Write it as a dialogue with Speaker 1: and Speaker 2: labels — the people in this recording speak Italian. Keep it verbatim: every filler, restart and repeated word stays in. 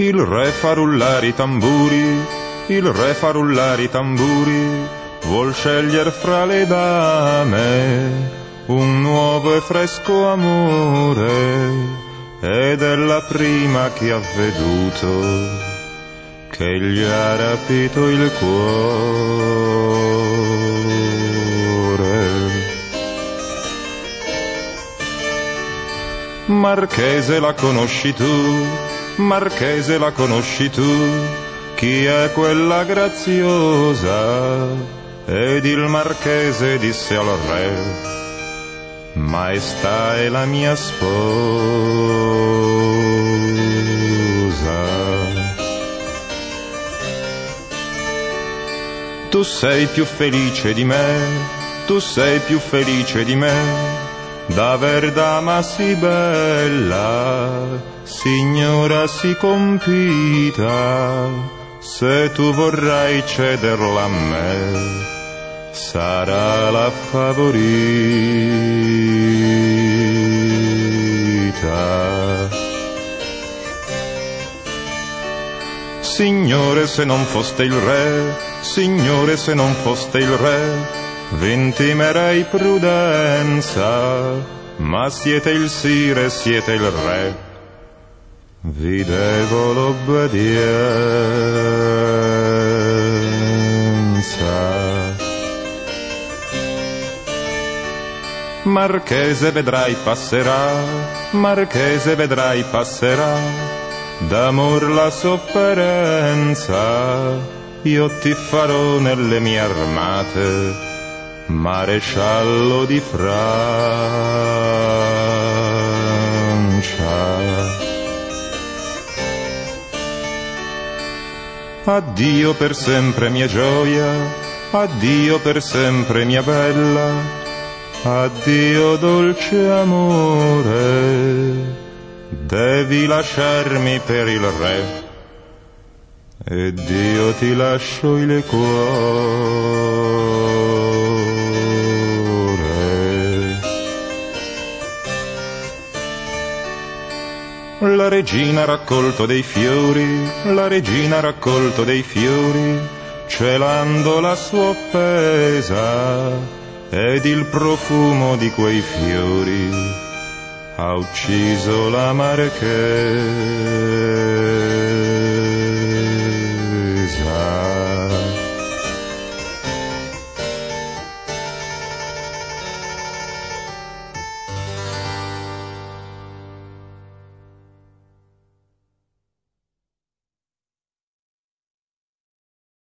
Speaker 1: Il re fa rullare i tamburi, il re fa rullare i tamburi, vuol sceglier fra le dame un nuovo e fresco amore, ed è la prima che ha veduto che gli ha rapito il cuore. Marchese, la conosci tu? Marchese, la conosci tu? Chi è quella graziosa? Ed il marchese disse al re: Maestà, è la mia sposa. Tu sei più felice di me, tu sei più felice di me, d'aver dama sì bella, signora sì compita. Se tu vorrai cederla a me, sarà la favorita. Signore, se non foste il re, signore, se non foste il re, v'intimerei prudenza, ma siete il sire, siete il re, vi devo l'obbedienza. Marchese, vedrai passerà, marchese, vedrai passerà, d'amor la sofferenza, io ti farò nelle mie armate maresciallo di Francia. Addio per sempre mia gioia, addio per sempre mia bella, addio dolce amore, devi lasciarmi per il re, ed io ti lascio il cuore. La regina ha raccolto dei fiori, la regina ha raccolto dei fiori, celando la sua offesa, ed il profumo di quei fiori ha ucciso la marchesa.